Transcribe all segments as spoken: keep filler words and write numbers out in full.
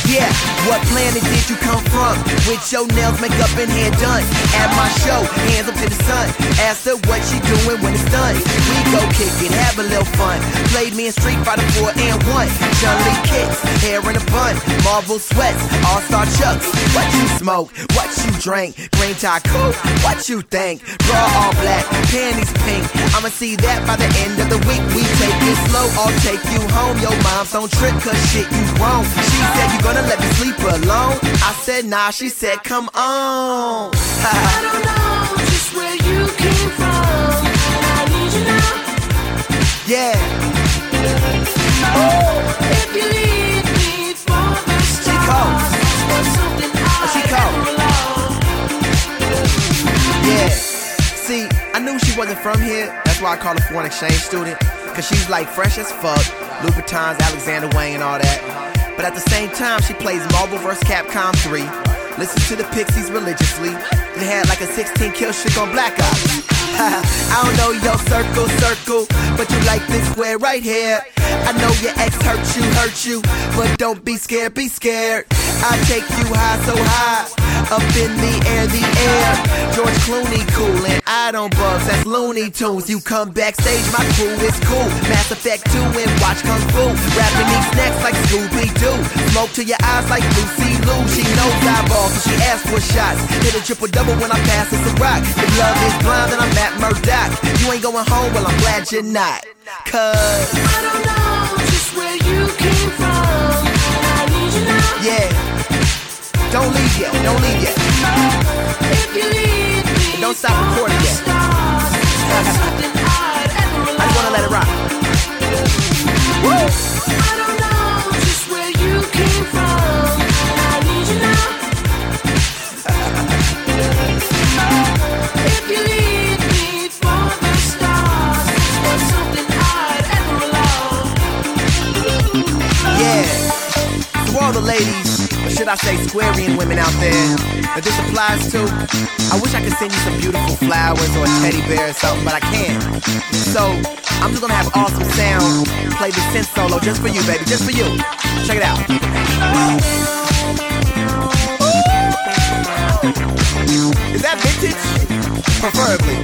Yeah, what planet did you come from? With your nails, makeup, and hair done. At my show, hands up to the sun. Asked her what she doing when it's done. We go kick it, have a little fun. Played me in Street Fighter four and one. Chun-Li kicks, hair in a bun. Marvel sweats, all-star chucks. What you smoke, what you drink. Green tie cool, what you think? Bra all black, panties pink. I'ma see that by the end of the week. We take it slow, I'll take you home. Your mom's don't trip, cause shit you wrong. She said you gonna let me sleep alone. I said nah, she said come on. I don't know just where you came from, and I need you now. Yeah. Oh, if you leave me for the stars, she called. There's something I she called. Yeah. See, I knew she wasn't from here. That's why I call her foreign exchange student. Cause she's like fresh as fuck. Louboutins, Alexander Wang and all that. But at the same time, she plays Marvel versus. Capcom three. Listens to the Pixies religiously. They had like a sixteen kill streak on Black Ops. I don't know your circle, circle, but you like this square right here. I know your ex hurt you, hurt you, but don't be scared, be scared. I take you high, so high, up in the air, the air. George Clooney cool, and I don't bugs, that's Looney Tunes. You come backstage, my crew is cool. Mass Effect two and watch Kung Fu. Rapping these necks like Scooby-Doo. Smoke to your eyes like Lucy Liu. She knows eyeballs, so she asks for shots. Hit a triple-double when I pass it to rock. If love is blind, then I'm at Murdoch. You ain't going home, well, I'm glad you're not. Cause I don't know just where you came from, and I need you now. Yeah. Don't leave yet, don't leave yet. If you leave me, and don't stop recording yet. Stars, something I'd ever I just wanna let it rock. Woo! I don't know just where you came from, and I need you now. If you leave me for the stars, there's something I'd ever love. Yeah. To all the ladies, or should I say Squarian women out there that this applies to, I wish I could send you some beautiful flowers or a teddy bear or something, but I can't. So, I'm just gonna have awesome sound play the synth solo just for you, baby, just for you. Check it out. Is that vintage? Preferably.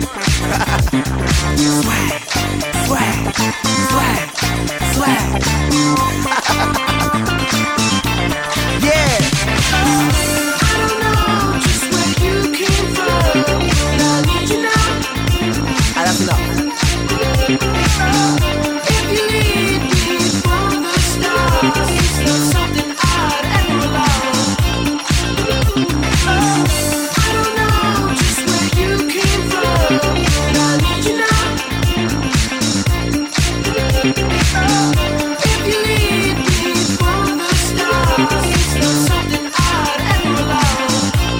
Swag, swag, swag, swag. Yeah. I don't know just where you came from, but I need you now. Ah, that's enough. If you leave me for the stars, there's something I'd ever love. I don't know just where you came from, but I need you now. If you leave me for the stars, there's something I'd ever love.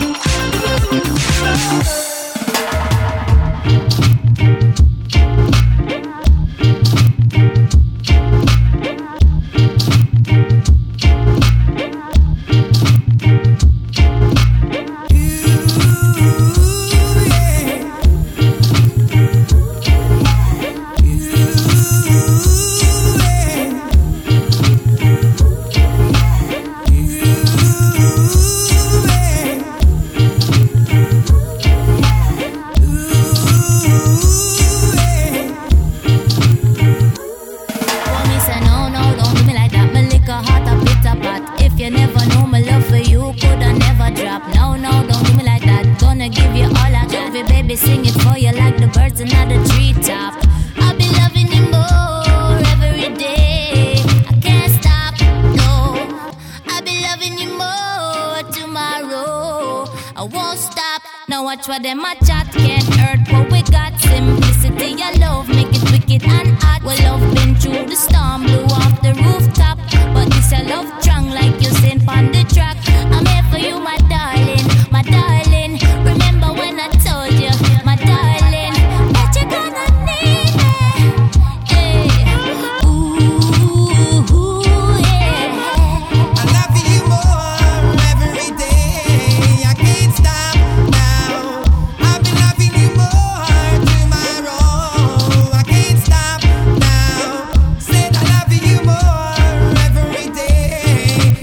Watch what them a chat, can't hurt what we got. Simplicity, your love, make it wicked and hot. Well, love been through the storm, blew off the rooftop. But this a love strong like you seen on the track. I'm here for you, my darling, my darling. Remember when I told you, my darling, that you're gonna need me. Yeah. Ooh, ooh, yeah. I love you more every day. I can't stop now. I've been loving you more tomorrow. I can't stop now. Said I love you more every day.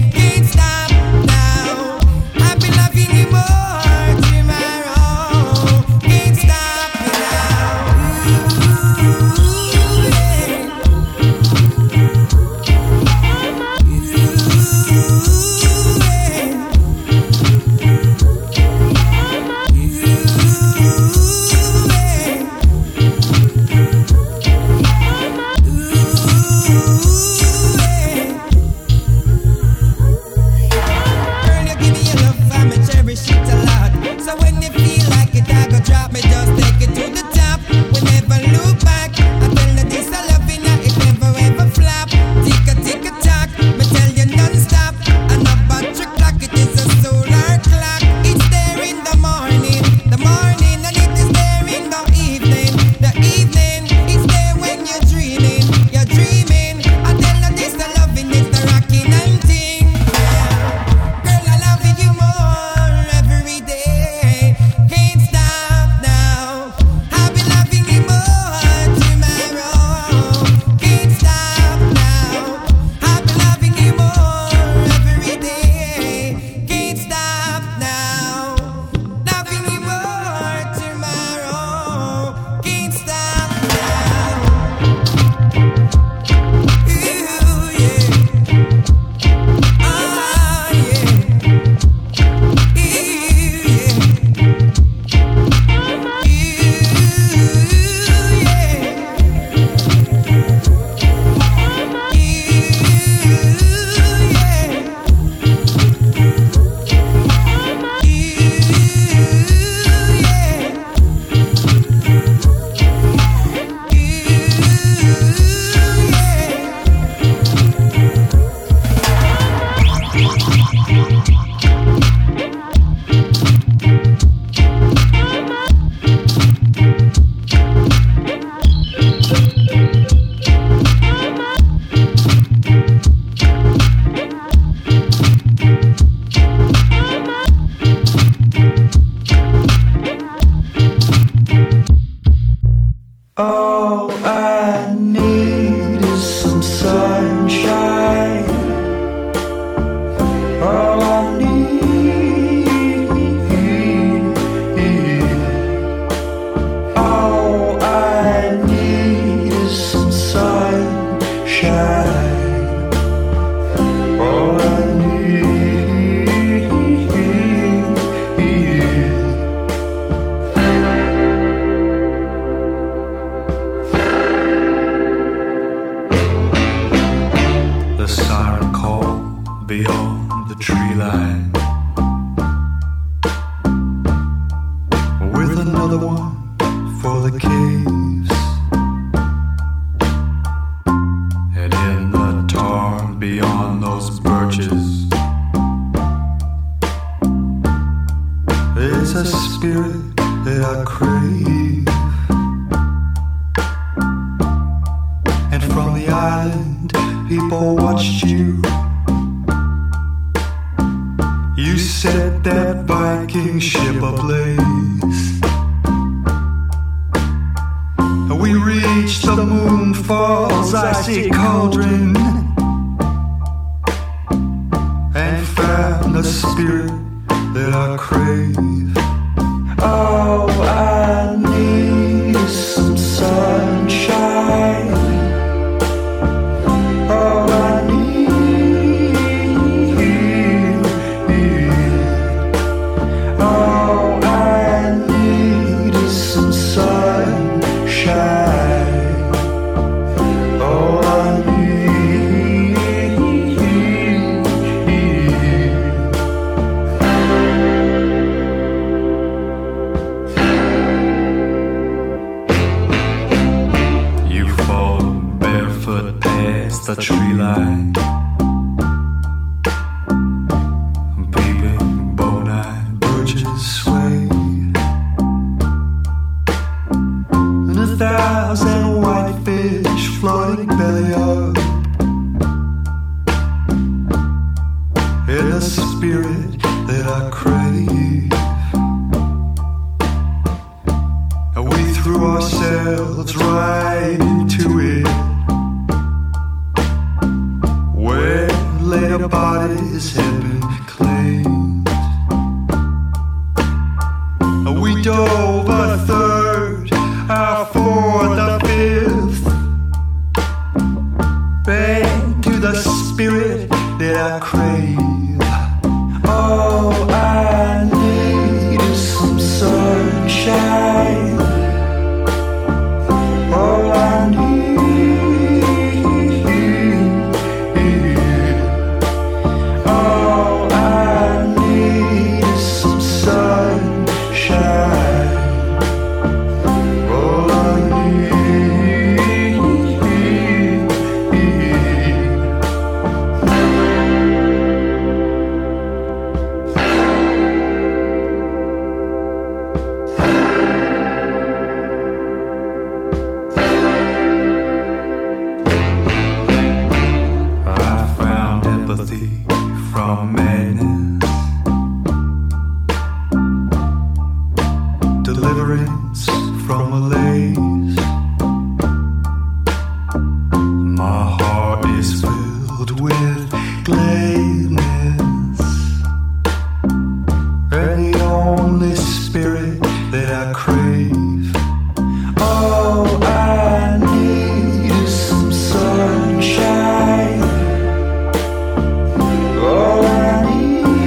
All I need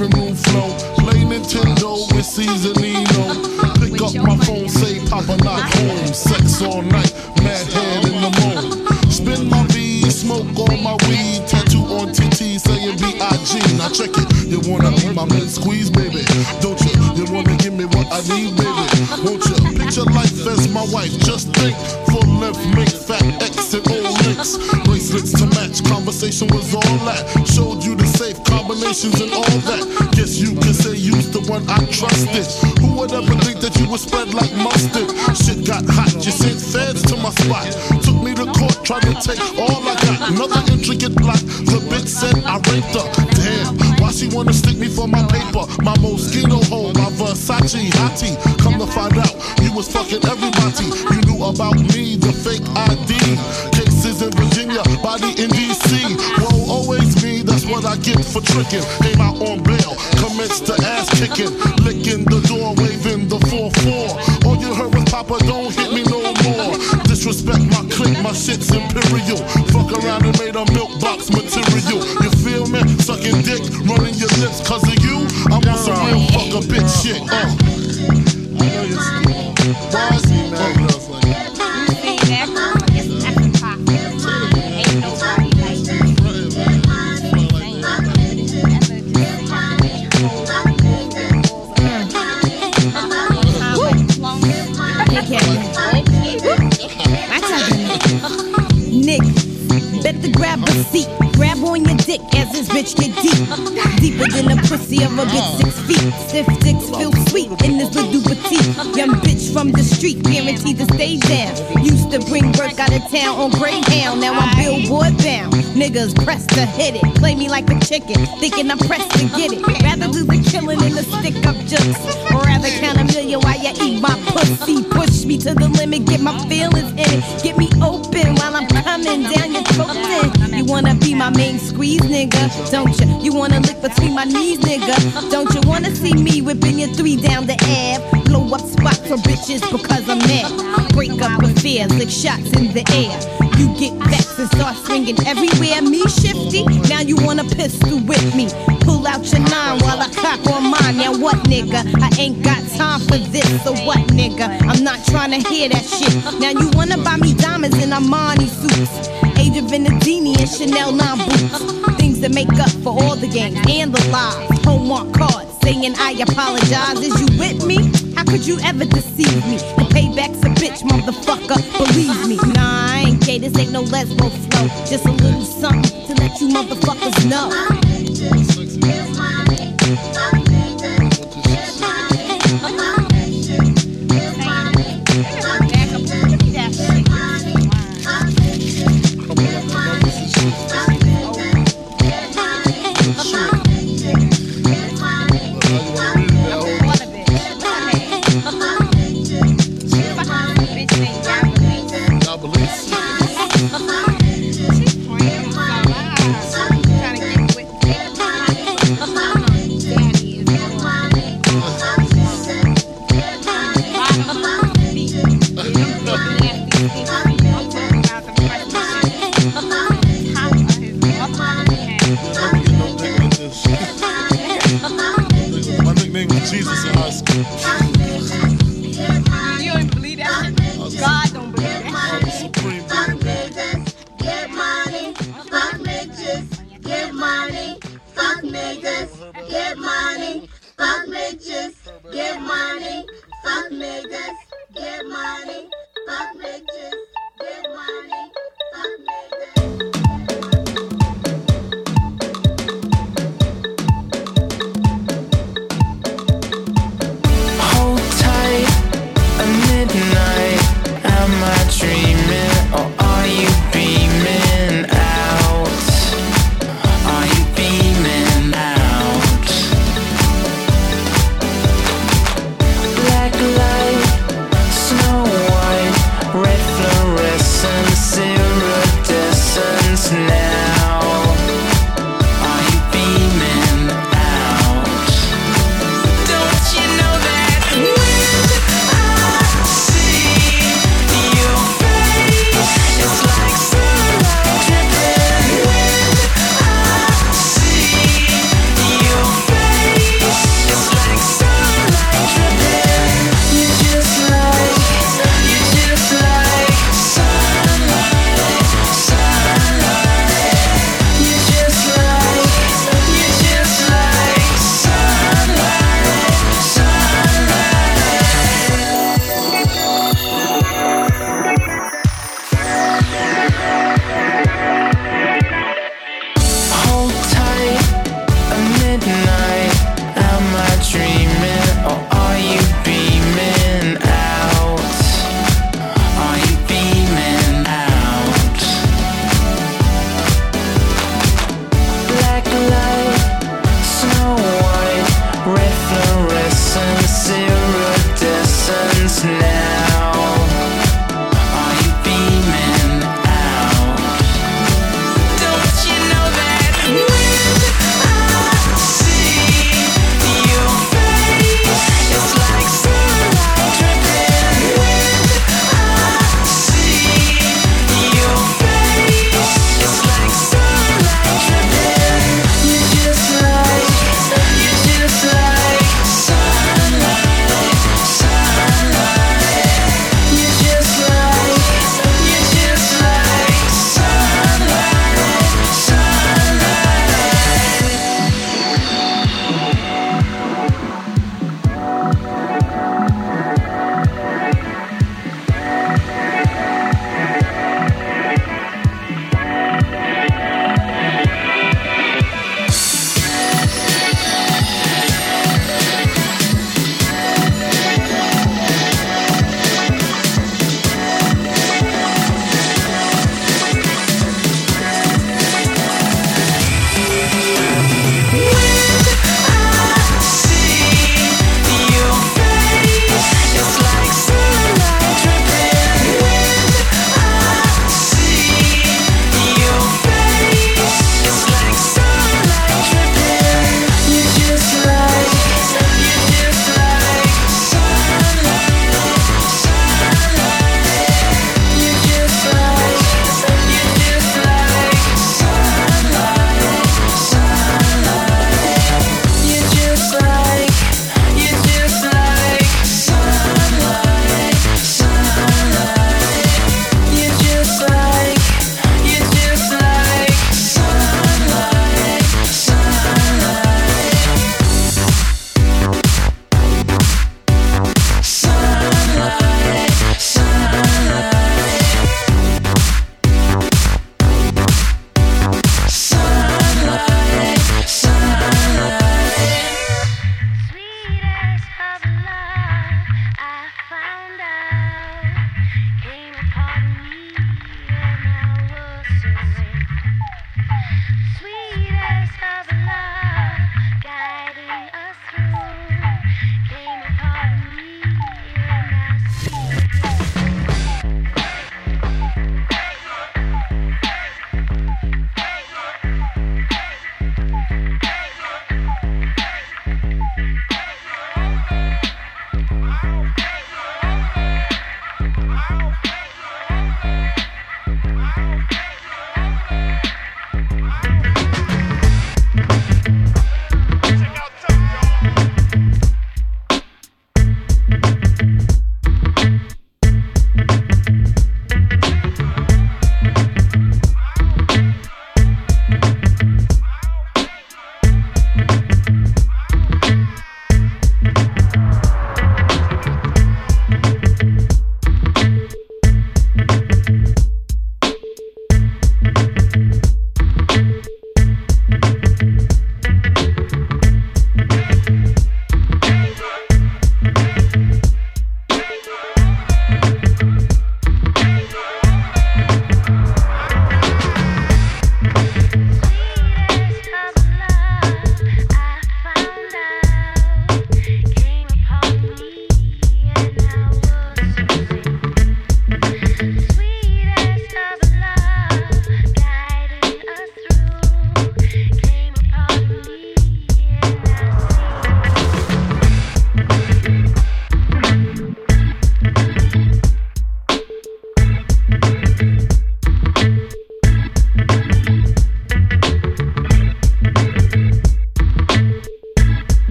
living room flow. Play Nintendo with Seasonino. Pick up my phone, say Papa not home. Sex all night, mad head in the moon. Spin my V, smoke on my weed. Tattoo on T T saying B I G. Now check it, you wanna be my man squeeze, baby? Don't you? You wanna give me what I need, baby? Won't you? Picture life as my wife, just think. Full length, make fat X and old links. Bracelets to match, conversation was all that. Showed you the safe combinations and all that. Guess you can say you's the one I trusted. Who would ever think that you would spread like mustard? Shit got hot, you sent feds to my spot. Took me to court, tried to take all I got. Another intricate plot, the bitch said I raped her. Damn, why she wanna stick me for my paper? My Moschino hole, my Versace hottie. Come to find out, you was fucking everybody. You knew about me, the fake I D. Cases in Virginia, body in D C. Whoa, always me, that's what I get for tricking. Came out on bail, commenced to ass kicking. Licking the door, waving the four four. All you heard was Papa, don't hit me no more. Disrespect my clique, my shit's imperial. Fuck around and made a milk box material. You feel me? Sucking dick, running your lips cause of you. I'm on some real fuck a bitch shit. Uh. I know you're Why is he mad at us like that? Nick, better grab a seat. Grab on your dick as this bitch get deep. Deeper than the pussy of a bitch six feet. Stiff dicks feel sweet in this little petite. Young bitch from the street, guaranteed to stay down. Used to bring work out of town on Greyhound. Now I'm billboard bound. Niggas pressed to hit it. Play me like a chicken, thinking I'm pressed to get it. Rather lose the killing than the stick up jokes. Or rather count a million while you eat my pussy. Push me to the limit, get my feelings in it. Get me open while I'm coming down your throat. You wanna be my main squeeze, nigga, don't you? You wanna lick between my knees, nigga, don't you? Wanna see me whipping your three down the Ave? Blow up spots for bitches because I'm mad. Break up affairs, lick shots in the air. You get vexed and start swinging everywhere. Me shifty, now you wanna pistol with me. Pull out your nine while I cock on mine. Now what, nigga? I ain't got time for this. So what, nigga? I'm not trying to hear that shit. Now you wanna buy me diamonds in Armani suits, Age of Venedini and Chanel nine boots. Things that make up for all the games and the lies. Homework cards saying I apologize. Is you with me? How could you ever deceive me? The payback's a bitch, motherfucker, believe me. Nah, I ain't gay, this ain't no lesbo flow. Just a little something to let you motherfuckers know. Jesus in high school. You don't believe that shit? God don't believe that shit. Fuck niggas, get money. Fuck bitches, get money. Fuck niggas, get money. Fuck bitches, get money. Fuck niggas, get money. Fuck bitches.